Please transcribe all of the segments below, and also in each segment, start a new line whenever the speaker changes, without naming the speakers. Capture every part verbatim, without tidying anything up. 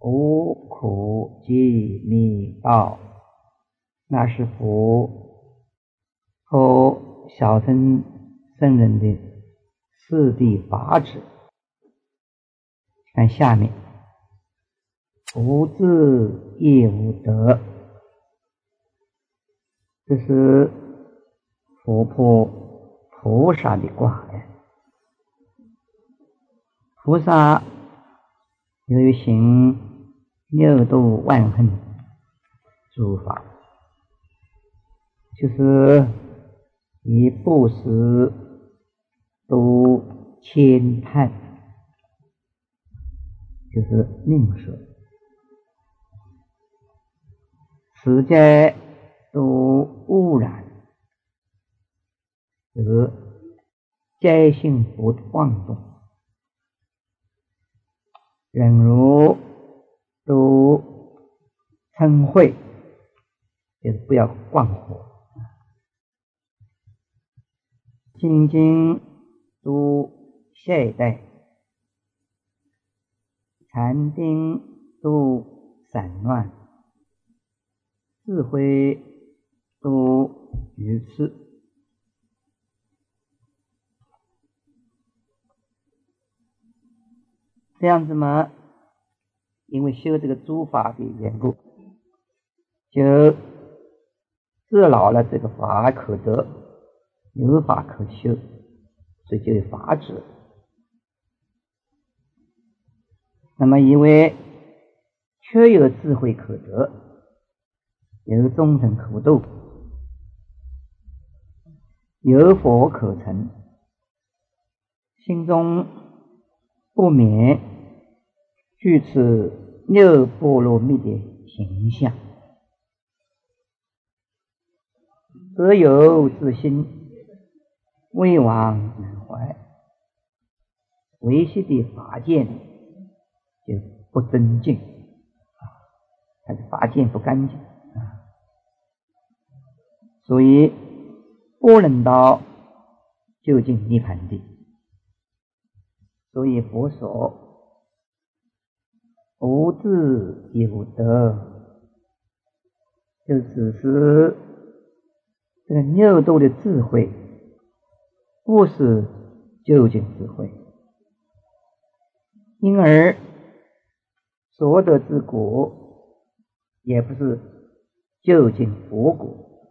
无苦集灭道，那是佛和小乘圣人的四谛法旨。看下面，无智亦无得，这是佛破菩萨的卦呀。菩萨由于行六度万行诸法，就是以布施度千叹，就是宁舍，持戒度污染，就是戒心不妄动，忍辱度嗔恚，就是不要妄火，精进度懈怠，禅定度散乱，智慧度愚痴。这样子嘛，因为修这个诸法的缘故，就知老了这个法可得，有法可修，所以就有法旨。那么因为确有智慧可得，有众生可度，有佛可成，心中不免具此六波罗蜜的形象，得有之心，未往难怀，维系的法界就不尊敬啊，他的法界不干净啊，所以不能到究竟涅槃地。所以佛说无智亦无得，就只是这个六度的智慧，不是究竟智慧，因而所得之果也不是究竟佛果。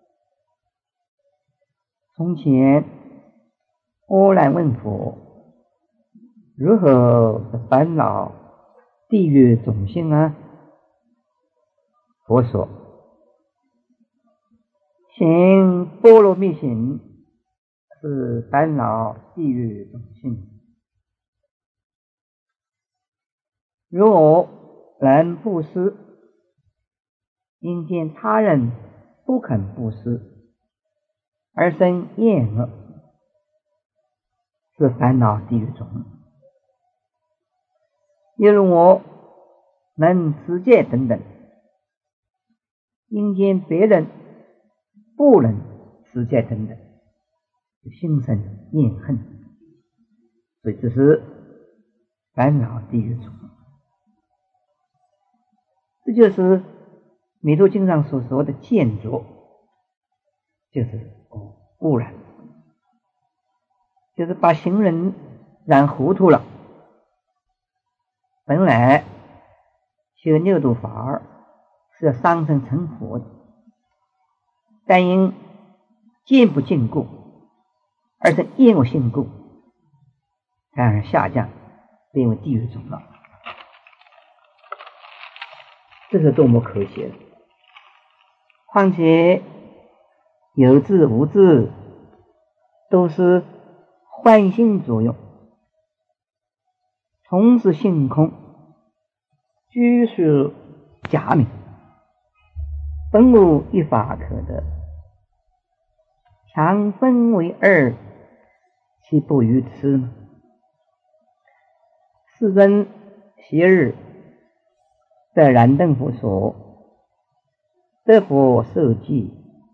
从前阿难问佛，如何烦恼地狱种性啊？佛说，行波罗蜜行是烦恼地狱种性。若能布施，因见他人不肯布施而生厌恶，是烦恼地狱种。例如我能持戒等等，因见别人不能持戒等等，心生厌恨，所以这是烦恼地狱种。这就是弥陀经上所说的见着，就是污染，就是把行人染糊涂了。本来修六度法儿是要上升成佛的，但因见不净故，而是厌恶性故，反而下降，变为地狱种了。这是多么可惜！况且有智无智都是幻性作用，从是性空，居是假名，本无一法可得，强分为二，岂不愚痴吗？世尊昔日在燃灯佛说，得佛受记，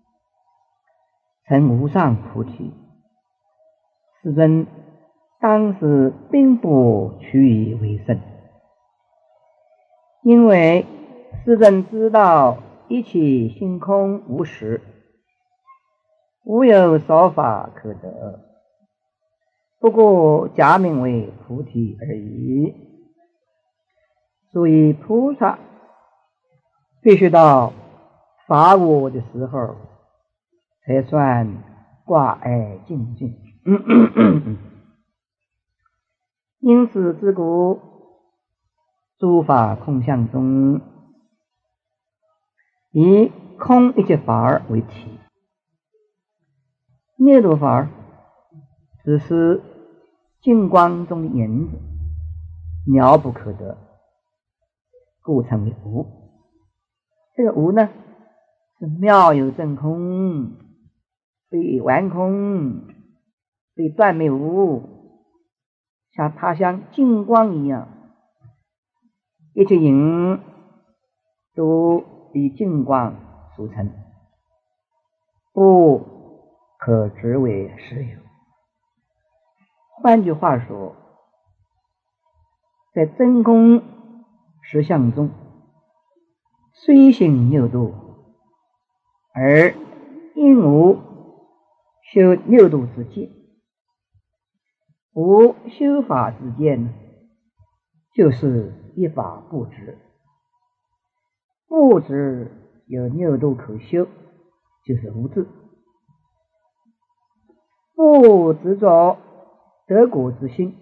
成无上菩提。世尊当时并不取以为胜， 因为世人知道一切性空无实，无有少法可得，不过假名为菩提而已。所以菩萨必须到法我的时候才算挂碍净尽。因此自古诸法空相中，以空一切法儿为体，灭度法儿只是净光中的影子，渺不可得，故称为无。这个无呢，是妙有真空，非完空，非断灭无，像它像净光一样，一切影都以净光所成，不可执为实有。换句话说，在真空实相中，虽行六度，而因无修六度之见，无修法之见，就是一法不执。不执有六度可修，就是无智。不执着得果之心，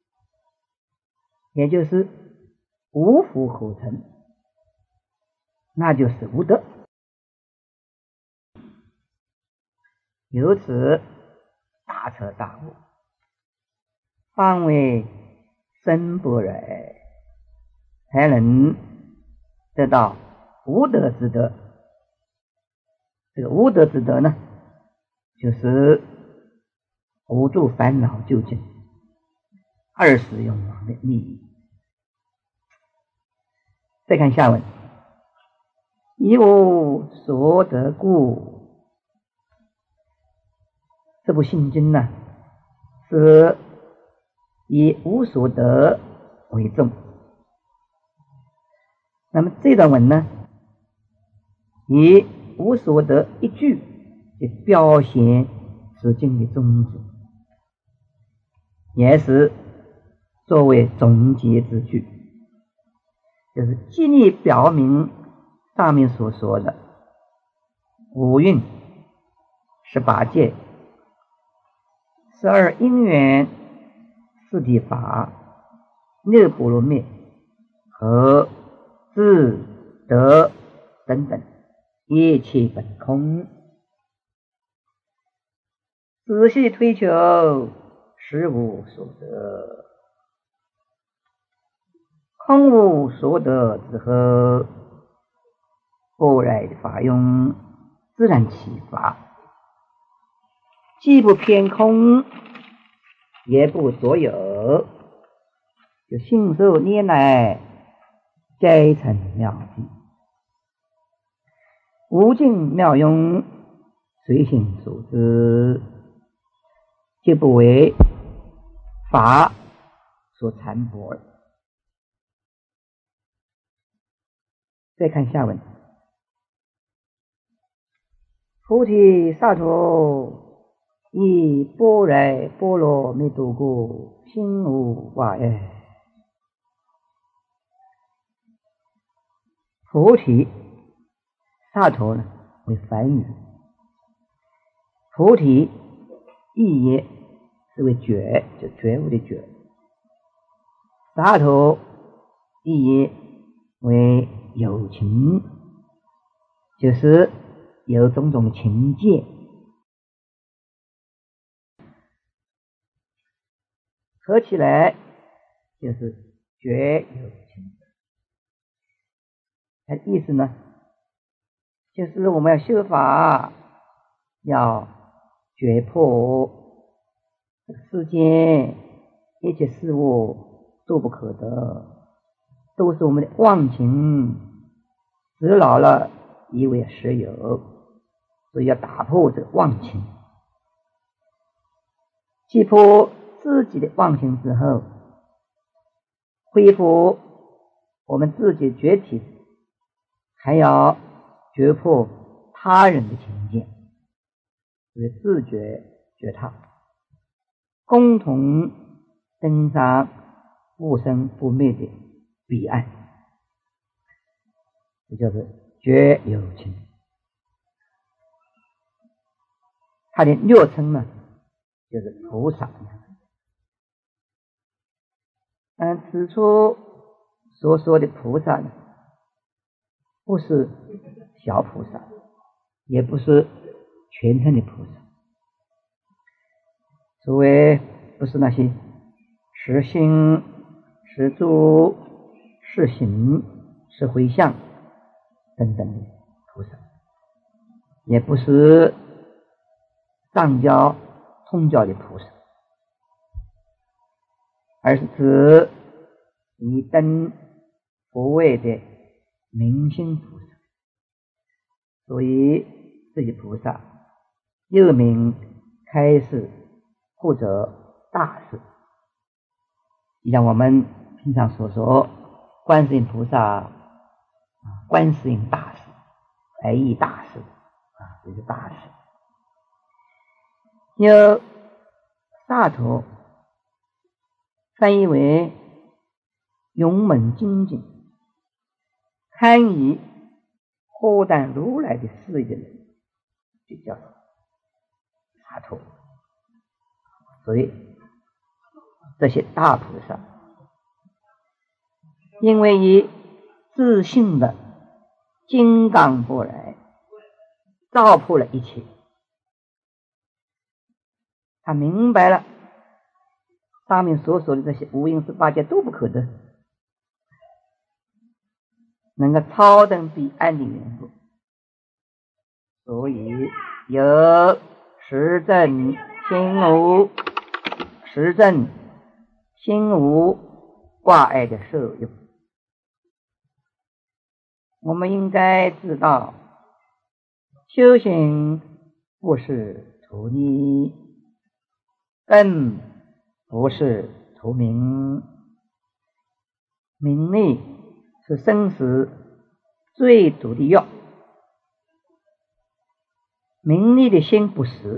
也就是无福可成，那就是无德。由此大彻大悟，方为深般若，才能得到无德之德。这个无德之德呢，就是无住烦恼究竟，二世永亡的利益。再看下文，以无所得故，这部心经呢，是以无所得为重。那么这段文呢，以无所得一句去表现此经的宗旨，也是作为总结之句，就是极力表明上面所说的五蕴、十八界、十二因缘、四谛法、六波罗蜜和智德等等一切本空，仔细推求，实无所得。空无所得之后，般若的法用自然启发，既不偏空，也不左有，就信手拈来，皆成妙谛。无尽妙用，随心所知，皆不为法所缠缚。再看下文，菩提萨埵以般若波罗蜜多故，心无挂碍。菩提萨埵呢为梵语，菩提意也是为觉，就觉悟的觉。萨埵意也为有情，就是有种种情界，合起来就是觉有情。它的意思呢，就是我们要修法，要觉破世间一切事物都不可得，都是我们的妄情执牢了，以为实有，所以要打破这个妄情。击破自己的妄情之后，恢复我们自己觉体，还要觉破他人的情见，就是自觉觉他，共同登上不生不灭的彼岸，这叫做觉有情。它的略称呢，就是菩萨。但此处所说的菩萨呢，不是小菩萨，也不是全称的菩萨。所谓不是那些实心、实住、实行、实回向等等的菩萨，也不是藏教、通教的菩萨，而是指以登佛位的明心菩萨。所以这些菩萨又名开示或者大士，像我们平常所说观世音菩萨、观世音大士、来意大士啊，这是大士。有萨陀翻译为勇猛精进、堪以豁担如来的事业的人，就叫萨陀。所以这些大菩萨，因为以自信的金刚不来照破了一切，他明白了上面所说的这些无因十八界都不可得，能够超登彼岸的缘故，所以有实证心无实证心无挂碍的受用。我们应该知道，修行不是图利，更不是图名，名利是生死最毒的药，名利的心不死，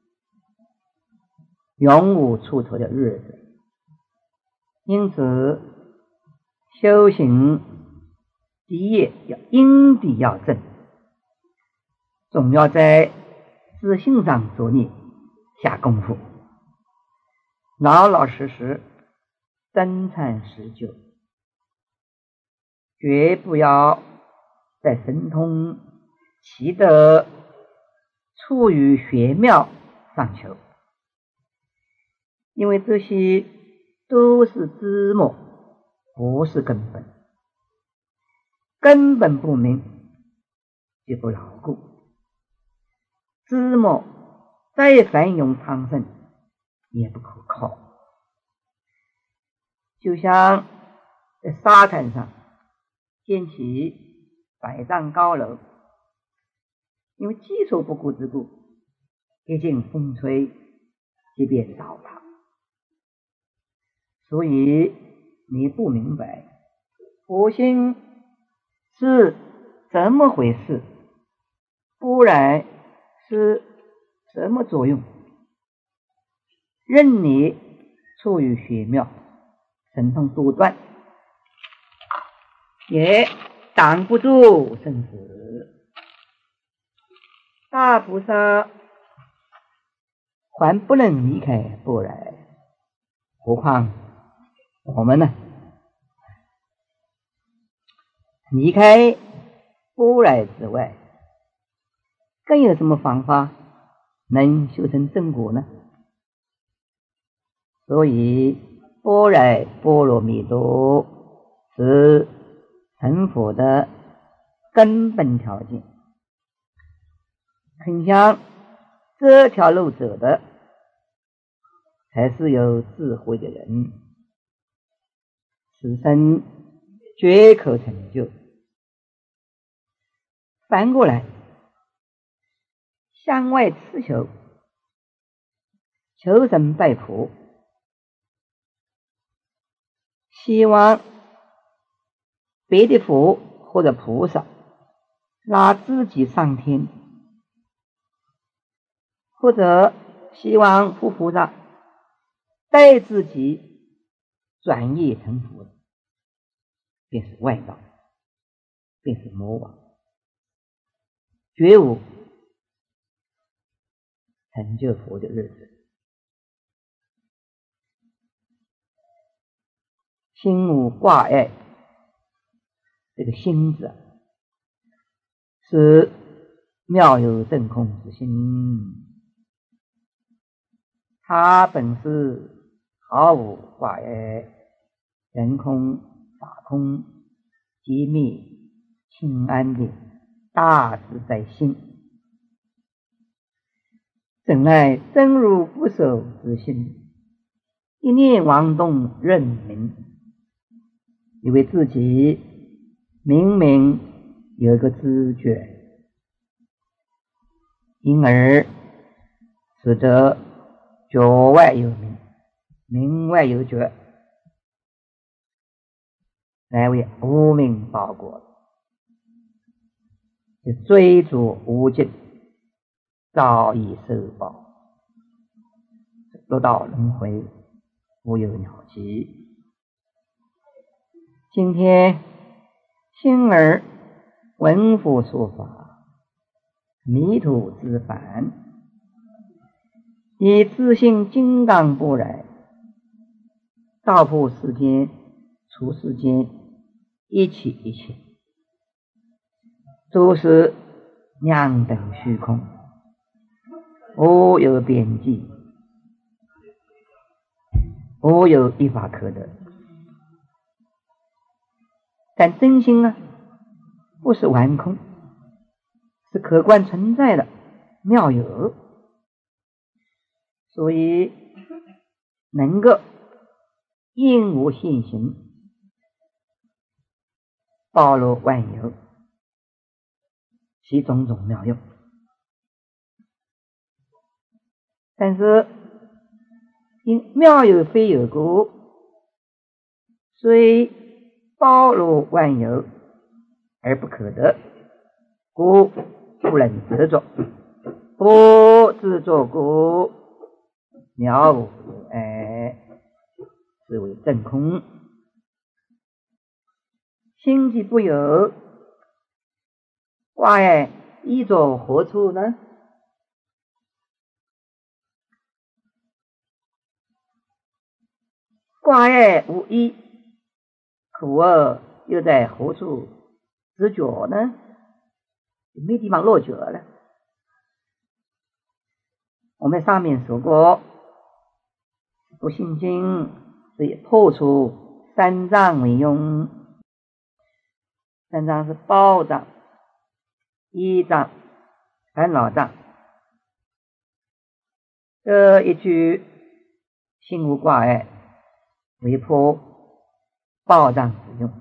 永无出头的日子。因此修行第一要因地要正，总要在自信上着力下功夫，老老实实真禅实修，绝不要在神通奇德处于玄妙上求，因为这些都是枝末，不是根本。根本不明就不牢固，枝末再繁荣昌盛也不可靠。就像在沙滩上建起百丈高楼，因为基础不固之故，一经风吹即便倒塌。所以你不明白佛心是怎么回事，不然是什么作用，任你处于玄妙，神通多端，也挡不住生死。大菩萨还不能离开般若，何况我们呢？离开般若之外，更有什么方法能修成正果呢？所以般若波罗蜜多是成佛的根本条件。肯向这条路走的，才是有智慧的人，此生绝可成就。反过来向外刺求，求神拜佛，希望别的佛或者菩萨拉自己上天，或者希望佛菩萨带自己转业成佛，便是外道，便是魔王。觉悟成就佛的日子，心无挂碍，这个心字是妙有正空之心，它本是毫无挂碍，人空法空，极密清安的大自在心，怎奈真如不守之心，一念妄动认明，以为自己明明有一个知觉，因而使得觉外有明，明外有觉，来为无明报果，就追逐无尽，早已受报，六道轮回，无有了期。今天心儿闻佛说法，迷途知返，以自信金刚不来，道破世间，除世间一切一切，诸是量等虚空，无有边际，无有一法可得。但真心呢，不是玩空，是客观存在的妙有，所以能够应无现行，包罗万有，其种种妙用。但是因妙有非有故，虽包罗万有而不可得，故不能执着，不执着故了无碍，是为正空。心即不有，挂碍依着何处呢？挂碍无依，苦厄又在何处执着呢？没地方落脚了。我们上面说过，不信经是以破除三障为用，三障是报障、依障、烦恼障。这一句心无挂碍，为破报障之用。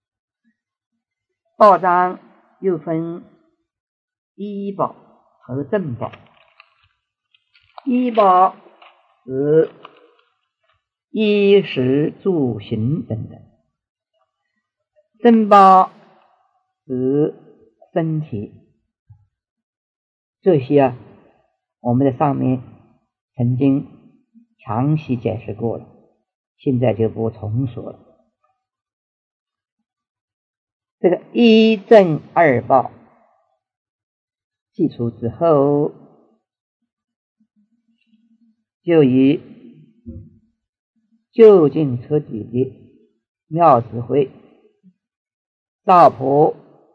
报障又分依报和正报。依报是衣食住行等等，正报是身体。这些啊，我们在上面曾经详细解释过了，现在就不重说了。这个一正二报记出之后，就以究竟彻底的妙智慧照破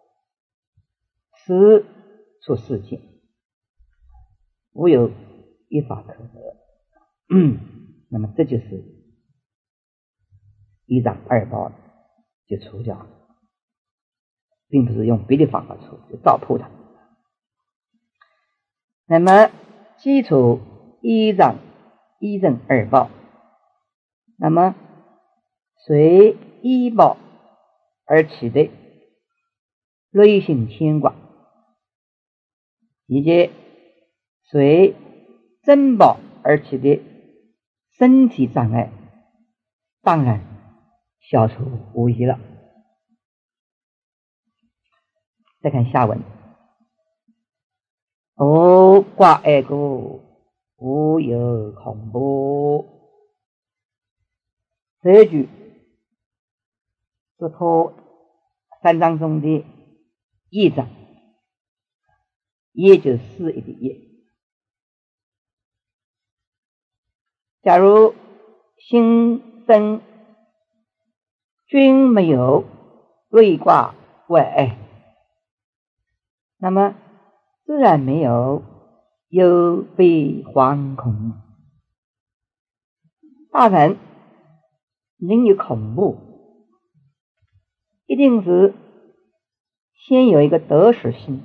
实出世界，无有一法可得。那么这就是一障二报就除掉了，并不是用别的方法除，就照破它。那么基础一障一正二报，那么随一报而起的类性牵挂，以及随正报而起的身体障碍，当然消除无疑了。 再看下文，无挂碍故，无有恐怖。这一句是托三章中的义章，也就是四义的义。假如心生均没有内挂外碍，那么自然没有忧悲惶恐。大人人有恐怖，一定是先有一个得失心。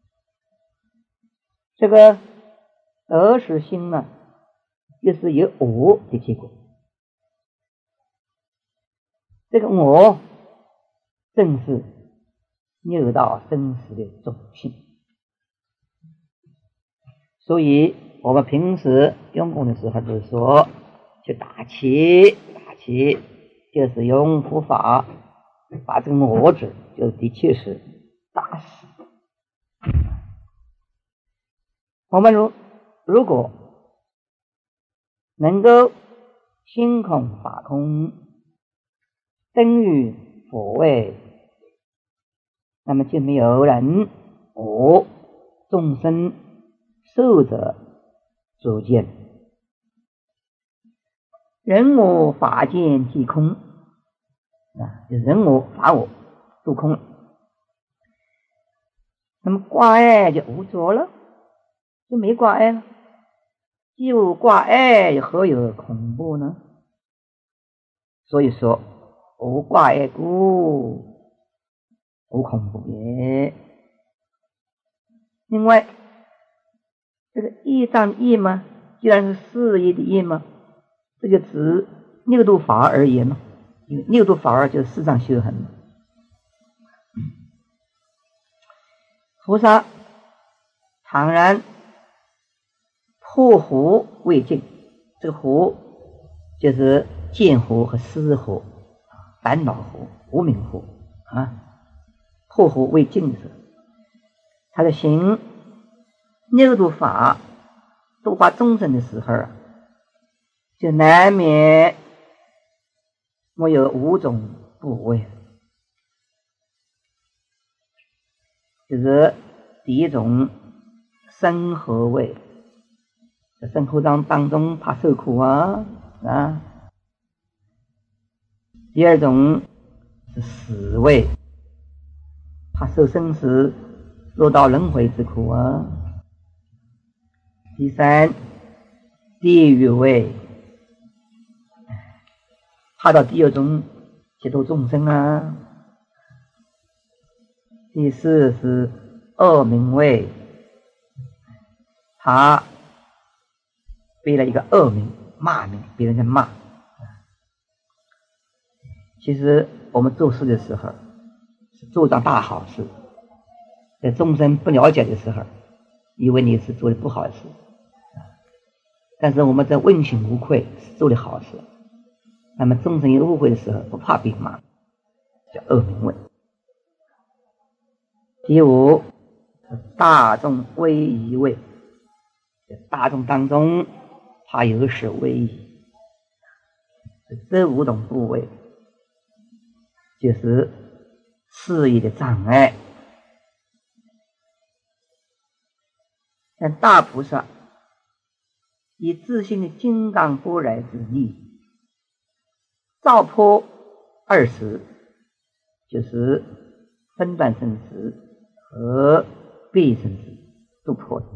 这个得失心呢，就是有我的结果。这个我正是六道生死的总性。所以我们平时用功的时候就是说，去打起打起，就是用佛法把这个我字就的确是打死。我们如如果能够心空法空，登于佛位，那么就没有人我众生受者逐见，人我法见即空啊，就人我法我都空了。那么挂碍就无着了，就没挂碍了。既无挂碍，何有恐怖呢？所以说无挂碍故，无恐怖也。另外这个义章的义嘛，既然是四义的义嘛，这就指六度法而言了。因为六度法而就是四障修恒嘛。菩萨倘然破惑未尽，这个惑就是见惑和思惑、烦恼惑、无明惑啊。破惑未尽的时候，他的行六度法度化众生的时候啊，就难免没有五种部位。就是第一种生活位，在生活当当中怕受苦啊啊。第二种是死位，怕受生死落到轮回之苦啊。第三地狱位，怕到地狱中解脱众生啊。第四是恶名位，他背了一个恶名，骂名，别人在骂。其实我们做事的时候是做桩大好事，在众生不了解的时候，以为你是做的不好的事，但是我们在问心无愧是做的好事。那么众生有误会的时候，不怕被骂，叫恶名位。第五是大众威仪位，大众当中怕有失威仪。这五种部位就是事业的障碍。但大菩萨以自性的金刚般若之力，照破二十，就是分段生死和必生死都破了。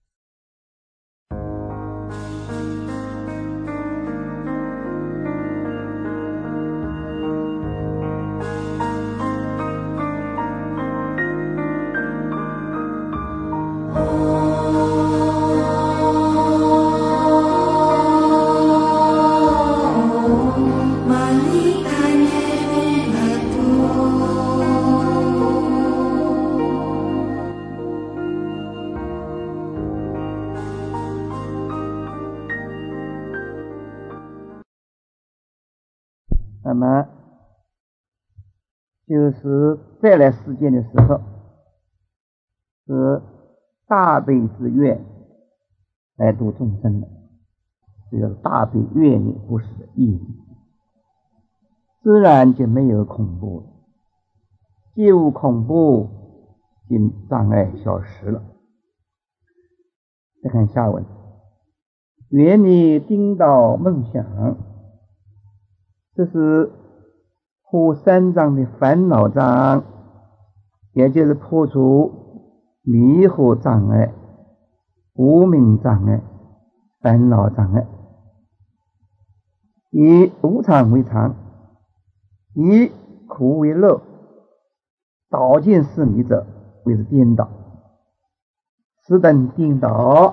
那么就是再来世间的时候， 是大悲之愿来度众生的，只有大悲愿力不是义理，自然就没有恐怖了，既无恐怖，因障碍消失了。再看下文，愿力颠倒梦想，这是破三障的烦恼障，也就是破除迷惑障碍、无明障碍、烦恼障碍。以无常为常，以苦为乐，倒见是迷者谓之颠倒。此等颠倒，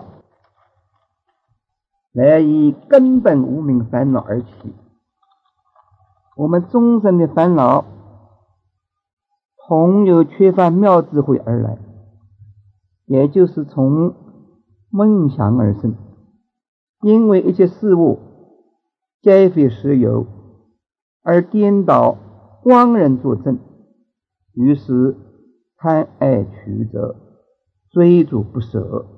来以根本无明烦恼而起。我们众生的烦恼同有缺乏妙智慧而来，也就是从梦想而生。因为一切事物皆非实有，而颠倒光人作证，于是贪爱取者，追逐不舍，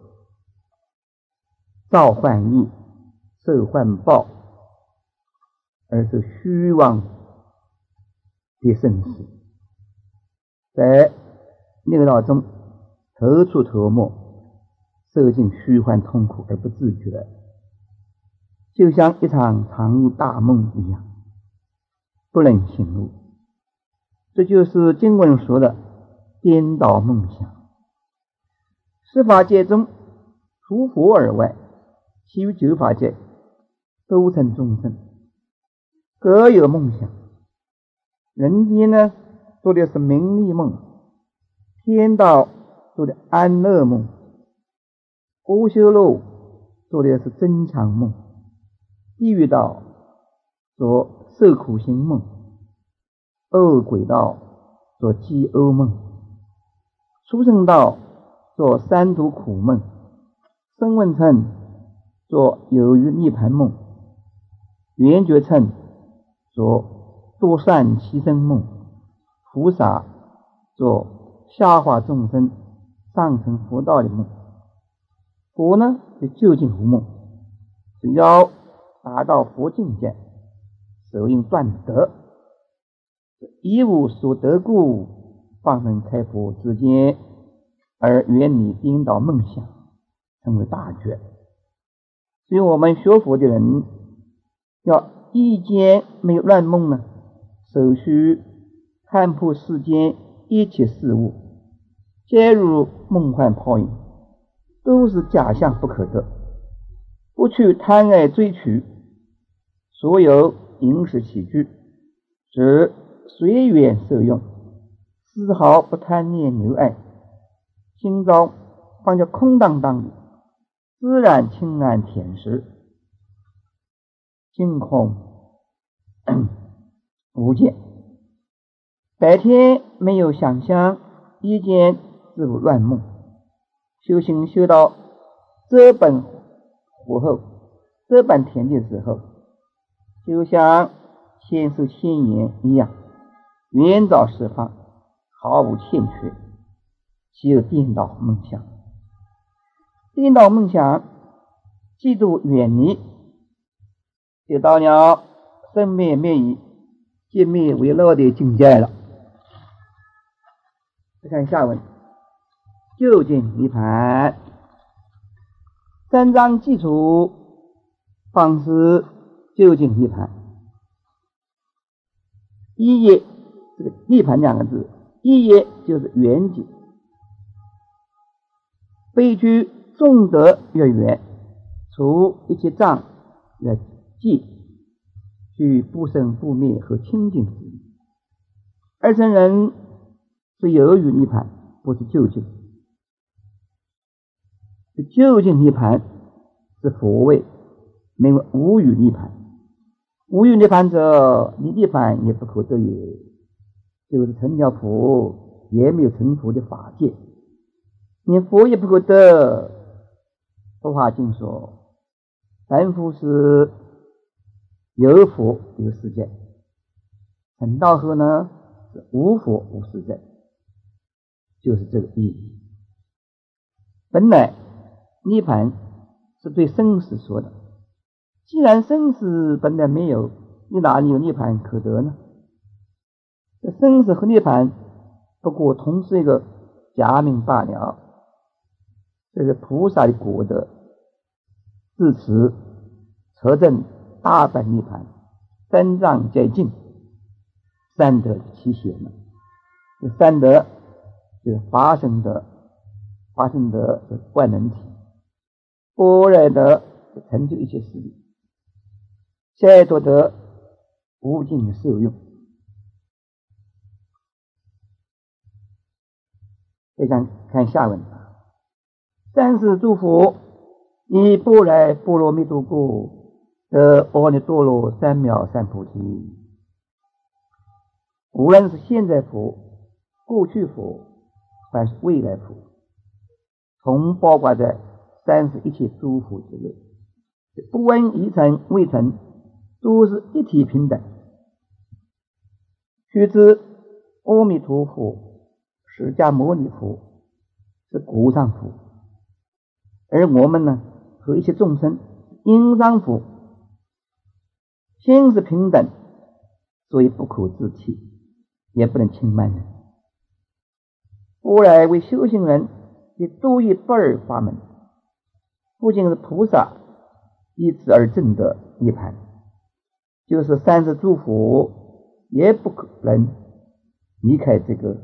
造幻业，受幻报，而是虚妄的生死，在六道中头出头没，受尽虚幻痛苦而不自觉，就像一场长夜大梦一样，不能醒悟。这就是经文说的颠倒梦想。十法界中除佛而外，其余九法界都成众生，各有梦想。人间呢，做的是名利梦，天道做的安乐梦，阿修罗做的是增强梦，地狱道做受苦行梦，恶鬼道做饥饿梦，畜生道做三途苦梦，声闻乘做有余涅盘梦，缘觉乘做多善牺牲梦，菩萨做下化众生上乘佛道的梦。佛呢就究竟无梦，只要达到佛境界，手应断得，一无所得故，方能开佛之间，而远离颠倒梦想，成为大觉。所以我们学佛的人要一间没有乱梦呢，首须看破世间一切事物，皆如梦幻泡影，都是假象不可得，不去贪爱追取，所有饮食起居只随缘受用，丝毫不贪念留爱，心中放在空荡荡里，自然清安恬实，净空无见。白天没有想象，夜间自如乱梦。修行修到这本火候，这般田地的时候，就像仙受仙言一样，圆照十方，毫无欠缺，岂有颠倒梦想？颠倒梦想，嫉妒远离，就到了生灭灭已，见灭为乐的境界了。再看下文，究竟涅槃。三章基础方是究竟涅槃。一业，这个涅槃两个字，一业就是圆寂，悲居众德越圆，除一切障越寂，具不生不灭和清净之意。二乘人是有余涅槃，不是究竟。究竟涅槃是佛位，名为无余涅槃。无余涅槃者，你涅槃也不可得也，就是成了佛也没有成佛的法界，你佛也不可得。佛法经说，凡夫是有佛有世界，成道后呢是无佛无世界，就是这个意义。 本来涅槃是对生死说的，既然生死本来没有，你哪里有涅槃可得呢？这生死和涅槃不过同是一个假名罢了。这是菩萨的果德，自此车证大般涅槃，三藏皆尽，三德其显了。这三德就是法身德，法身德是万能体，般若德成就一切事理，解脱德无尽受用。非常看下文啊，三世诸佛以般若波罗蜜多故，得阿耨多罗三藐三菩提。无论是现在佛、过去佛，还是未来佛，同包括在三世一切诸佛之内，不问一尘未尘，都是一体平等。须知阿弥陀佛、释迦牟尼佛是无上佛，而我们呢，和一切众生因上佛，心是平等，所以不可自弃，也不能轻慢人。般若为修行人的多一不二法门，不仅是菩萨依此而证得涅槃，就是三世诸佛也不可能离开这个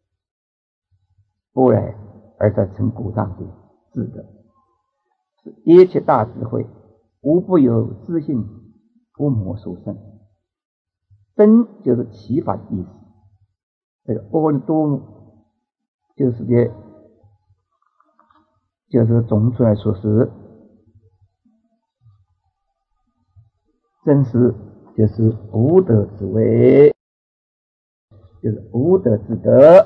般若而得成果上的智德。一切大智慧无不有自性伏魔所生，真就是启发的意思。这个阿耨多罗就是的，就是总出来说是真实，就是无德之谓，就是无德之德。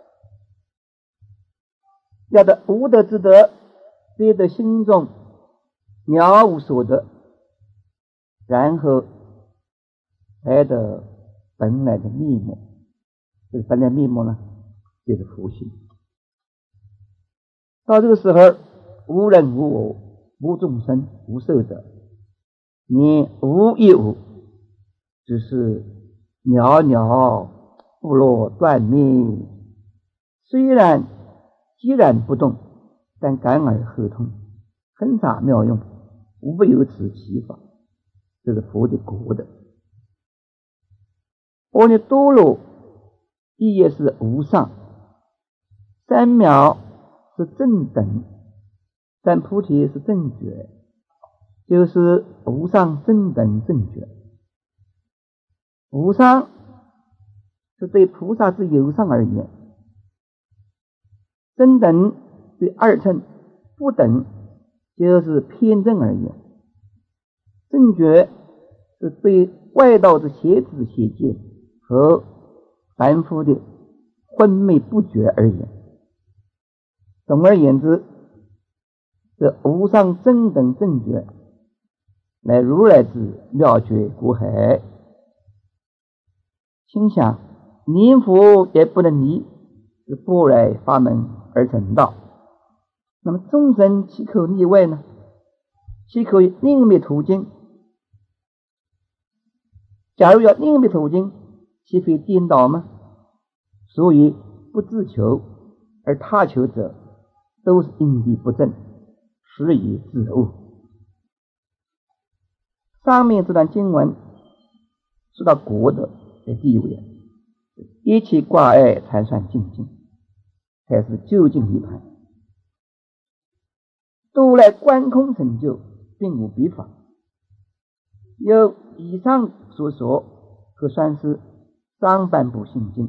要得无德之德，非得心中了无所得，然后才得本来的面目。这个本来面目呢，就是佛性。到这个时候，无人无我，无众生，无寿者，你无一无，只是袅袅不落断灭。虽然既然不动，但感而合通，很洒妙用，无不有此启法。这是佛的果德。阿耨多罗意也是无上，三藐是正等，三菩提是正觉，就是无上正等正觉。无上是对菩萨之有上而言，正等对二乘不等，就是偏正而言，正觉是对外道之邪知邪见和凡夫的昏昧不觉而言。总而言之，这无上正等正觉乃如来之妙觉果海。心想念佛也不能离是般若法门而成道，那么众生岂可例外呢？岂可以另觅途径？假如要另觅途径，岂非颠倒吗？所以不自求而他求者，都是因地不正，实以自误。上面这段经文说到果德的地位，一切挂碍才算净尽，才是究竟涅槃。都来观空成就，并无别法。有以上所说，可算是上半部心经，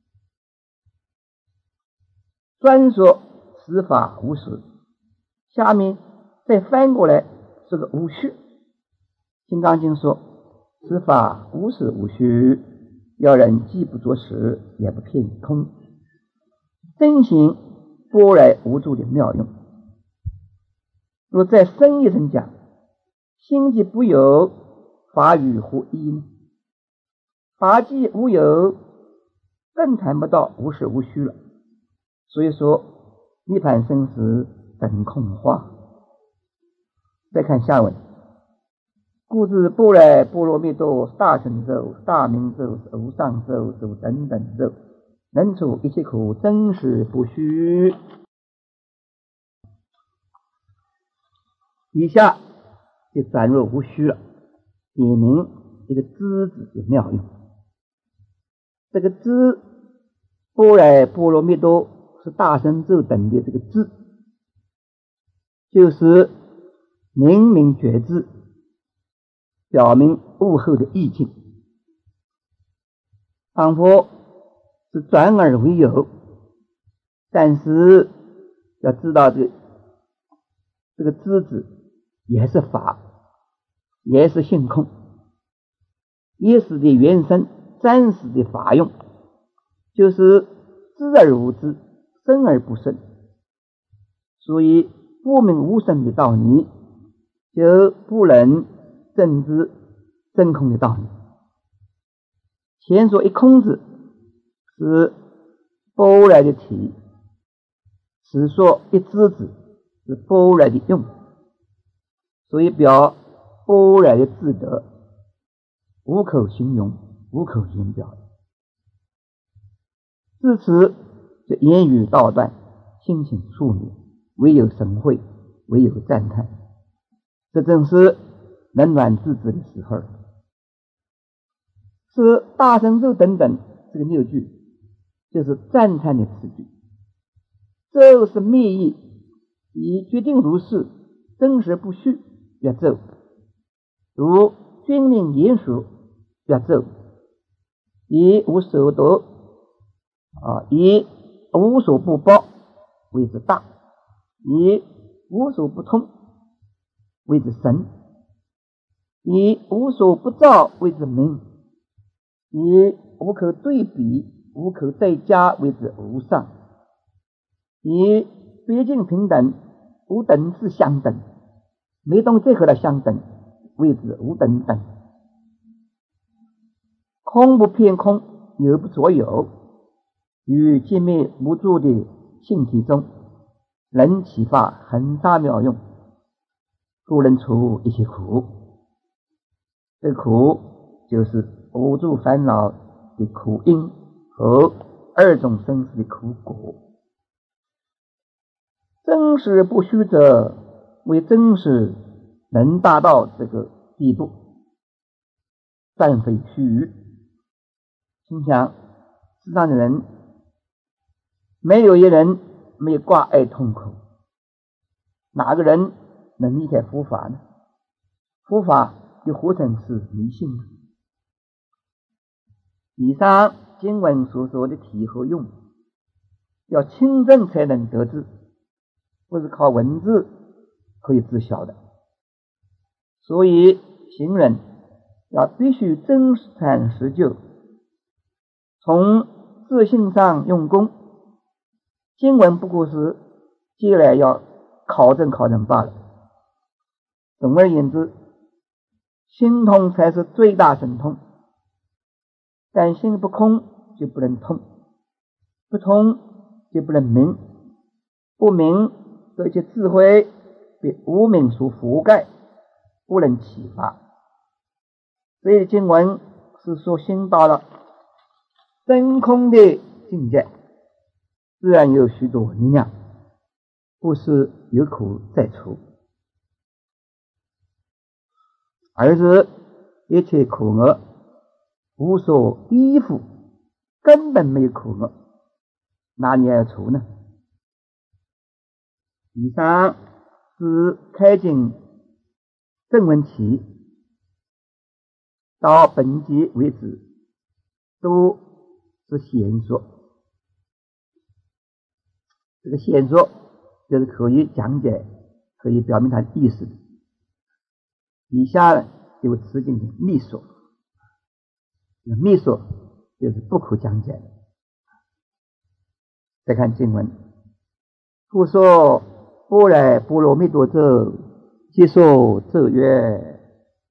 专说此法无实。下面再翻过来是个无虚。金刚经说此法无实无虚，要人既不着实，也不骗空，真行般若无住的妙用。若再深一层讲，心即不有，法与何异呢？法既无有，更谈不到无实无虚了。所以说涅槃生死等空化。再看下文，故知般若波罗蜜多是大乘咒、是大明咒、是无上咒、是等等咒，能除一切苦，真实不虚。以下就转入无虚了，点明一个知字的妙用。这个知，般若波罗蜜多是大乘咒等的这个知，就是明明觉知，表明悟后的意境，仿佛是转而为有，但是要知道这个这个知字也是法，也是性空，也是的原生，暂时的法用，就是知而无知，生而不生，所以不明无生的道理，就不能证知真空的道理。前说一空字是般若的体，此说一知字是般若的用，所以表般若的智德无口形容，无口言表。至此，这言语道断，心情处灭，唯有神会，唯有赞叹。这正是冷暖自知的时候。是大乘咒等等这个六句，就是赞叹的词句。咒是密意，以决定如是，真实不虚，曰咒。如君令言说，曰咒。以无所得啊，以无所不包谓之大，以无所不通谓之神，以无所不造谓之明，以无可对比无可再加谓之无上，以别尽平等无等次相等，没东西和它相等谓之无等等。空不偏空，有不着有，于寂灭无助的性体中，能启发恒沙妙用，故能除一切苦。这个苦就是无助烦恼的苦因和二种生死的苦果。真实不虚者，为真实能达到这个地步，暂非虚。心想世上的人没有一人没有挂碍痛苦，哪个人能离开佛法呢？佛法就活成是迷信了。以上经文所说的体和用，要亲证才能得知，不是靠文字可以知晓的。所以行人要必须真阐实究，从自性上用功。经文不过是接来要考证考证罢了。总而言之，心通才是最大神通，但心不空就不能通，不通就不能明，不明这些智慧被无明所覆盖，不能启发。所以经文是说心到了真空的境界，自然有许多力量，不是有苦再除，而是一切苦厄无所依附，根本没有苦厄，哪里要除呢？以上是开经正文起到本节为止，都是显说。这个显说就是可以讲解，可以表明它的意思。以下呢就词进行密说，密说就是不可讲解的。再看经文，复说般若波罗蜜多咒，即说咒曰：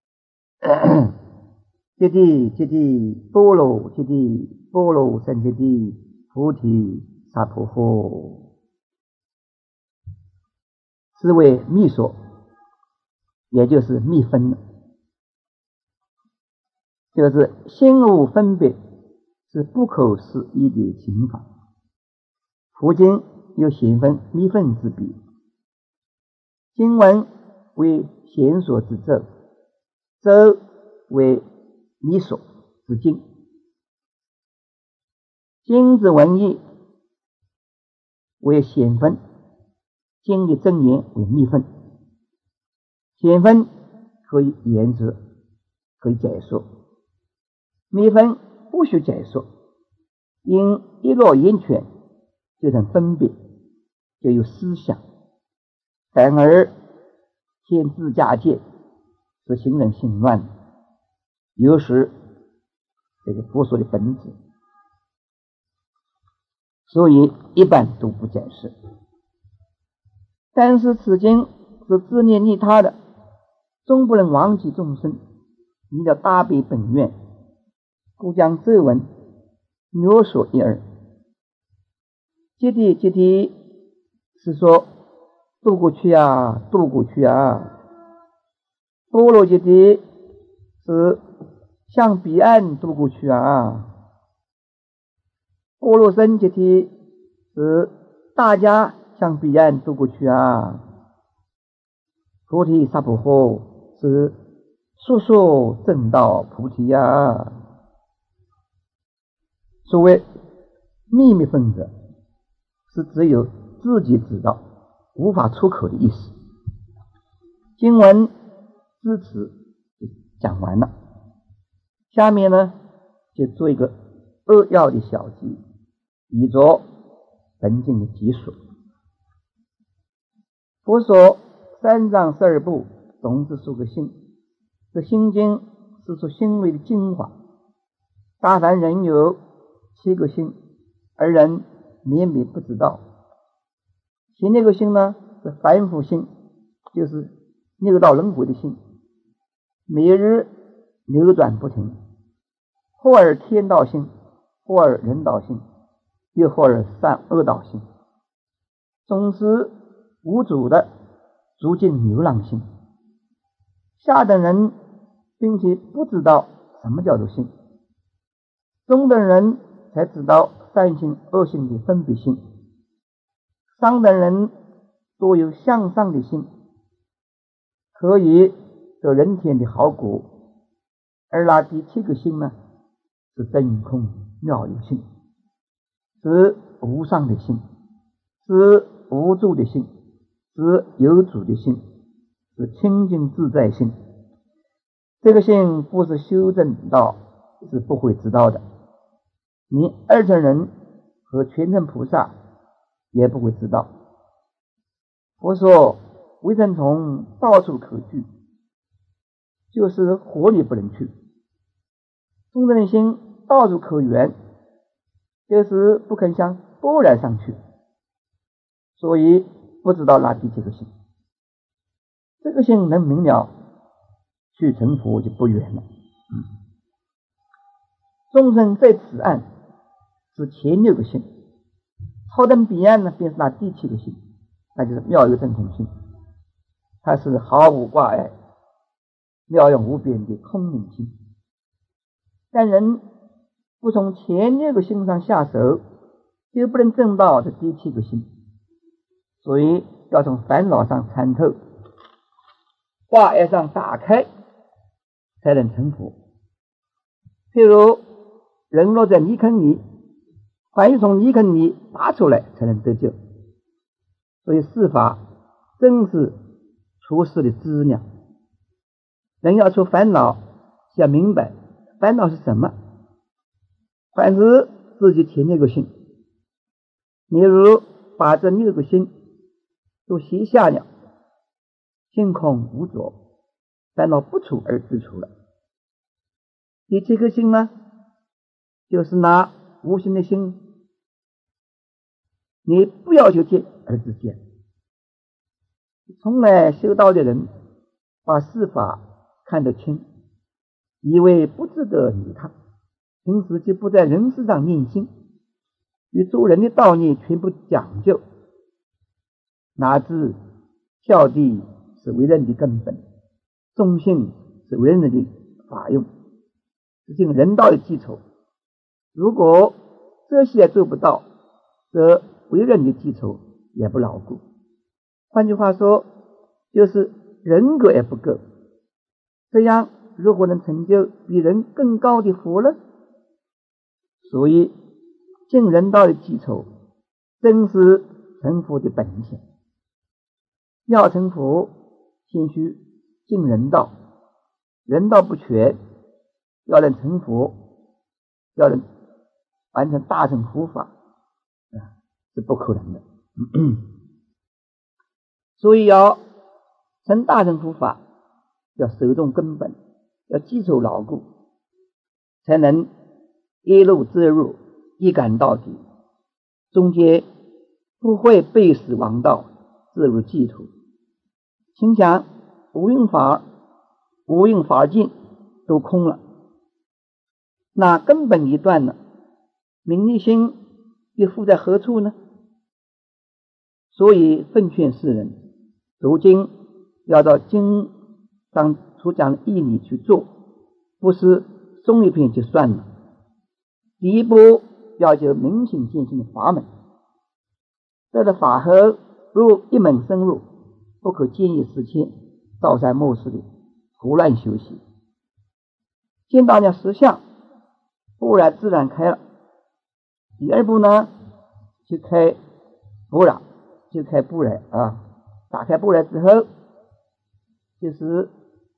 揭谛揭谛，波罗揭谛，波罗僧揭谛，菩提萨婆诃。 是为密所，也就是密分了。就是心无分别，是不可思议的情法。佛经有显分密分之别，经文为显所之咒，咒为密所之经。经之文义为显分，经的真言为密分。显分可以言之，可以解说；密分不需解说，因一落言权就成分别，就有思想，反而添自家界，使行人心乱，有时这个佛说的本质，所以一般都不解释。但是此经是自念利他的，终不能忘记众生，离了大悲本愿，故将这文略说一二。接地接地是说渡过去啊，渡过去啊。波罗揭谛是向彼岸渡过去啊。波罗僧揭谛是大家向彼岸渡过去啊。菩提萨婆诃是速速证到菩提啊。所谓秘密分者，是只有自己知道，无法出口的意思。经文至此讲完了，下面呢就做一个扼要的小记，以作本经的基础。佛说三藏十二部，总之数个心。这心经是说心为的精华，大凡人有七个心，而人绵绵不知道。前六个心呢是凡夫心，就是六道轮回的心，每日流转不停，或而天道心，或而人道心，又或而善恶道心，总是无主的逐境流浪心。下等人并且不知道什么叫做心，中等人才知道善心恶心的分别心，上等人多有向上的心，可以得人天的好果。而那第七个心呢，是真空妙有心，是无上的心，是无住的心，是有主的心，是清净自在心。这个心不是修正到是不会知道的，你二乘人和全乘菩萨也不会知道。佛说微尘虫到处可去，就是火里不能去；众生的心到处可缘，就是不肯向般若上去，所以不知道那第几个心。这个心能明了，去成佛就不远了。嗯、众生在此岸是前六个心，超登彼岸呢，便是那第七个心，那就是妙有真空心。它是毫无挂碍、妙用无边的空明心。但人不从前六个心上下手，就不能证到这第七个心，所以要从烦恼上参透，挂碍上打开，才能成佛。譬如人落在泥坑里，还要从泥坑里拔出来才能得救。所以四法真是出世的资粮。人要出烦恼，要明白烦恼是什么，凡是自己前六个心。你如把这六个心都卸下了，心空无着，烦恼不除而自除了。第七颗心呢，就是拿无形的心，你不要求见而自见。从来修道的人把四法看得清，以为不值得理他，平时就不在人事上念心，与做人的道业全部讲究，乃至孝悌是为人的根本，忠信是为人的法用，是尽人道的基础。如果这些做不到，则为人的基础也不牢固。换句话说，就是人格也不够，这样如何能成就比人更高的佛呢？所以尽人道的基础正是成佛的本性。要成佛，先须尽人道，人道不全，要能成佛，要能完成大乘佛法是不可能的。所以要成大乘佛法，要守重根本，要基础牢固，才能一路遮入，一杆到底，中间不会背死亡道，自入净土。请想无因法无因法尽都空了，那根本一断了，名利心又附在何处呢？所以奉劝世人，读经要到经上所讲的义理去做，不是诵一遍就算了。第一步要求明心见性的法门，这个法后若一门深入，不可见异思迁，造三莫视的胡乱修习。见到了实相，不然自然开了。第二步呢，就开不染，就开不染啊！打开不染之后，就是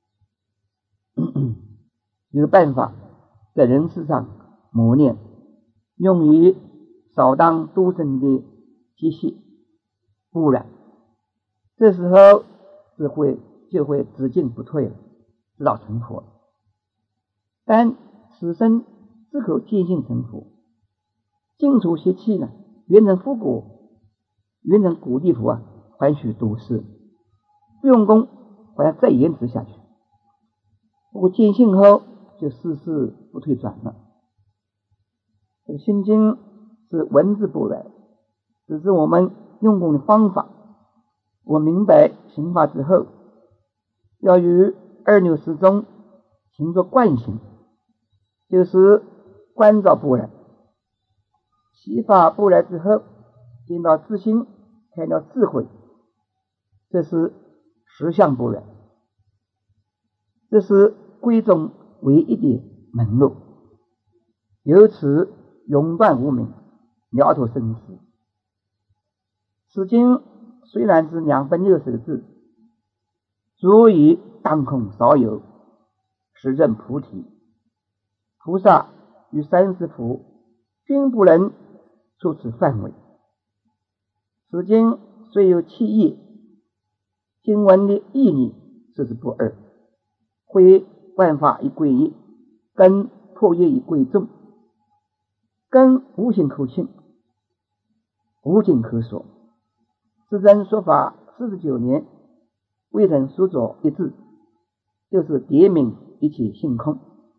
有办法在人世上磨练，用于扫荡诸生的习气不染。这时候智慧就会只进不退了，直到成佛。但此生只可见性成佛，净除习气呢，圆成佛果，圆成古地佛啊，还需多事，不用功，还要再延迟下去。不过见性后就世事不退转了。这个心经是文字不来，只是我们用功的方法。我明白行法之后，要与二六时中行作惯行，就是关照不染。习法不来之后，见到自心，开了智慧，这是实相不染，这是归宗唯一的门路，由此永断无明，了脱生死。此经虽然是两百六十个字，足以当空少有，实证菩提。菩萨与三世佛均不能出此范围。此经虽有七义，经文的义理这是不二，会万法以归一，根破业以归众，根无形可信，无尽可说。至真说法四十九年，未曾说着一字，就是别名一切性空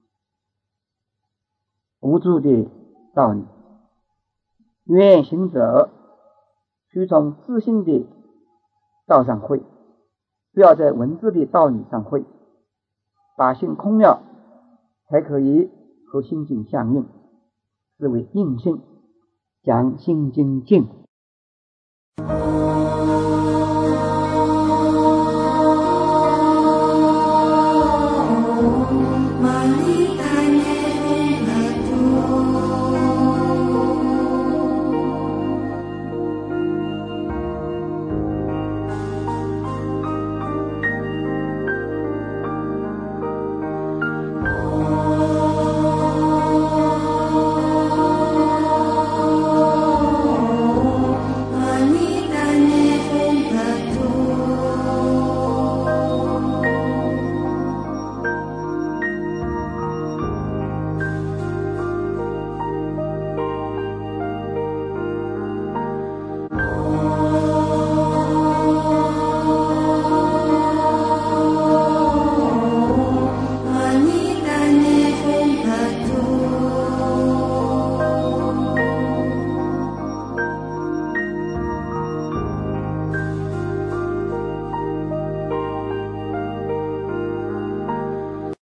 无助的道理。愿行者须从自信的道上会，不要在文字的道理上会，把性空了，才可以和心经相应，是为应性，将心经尽。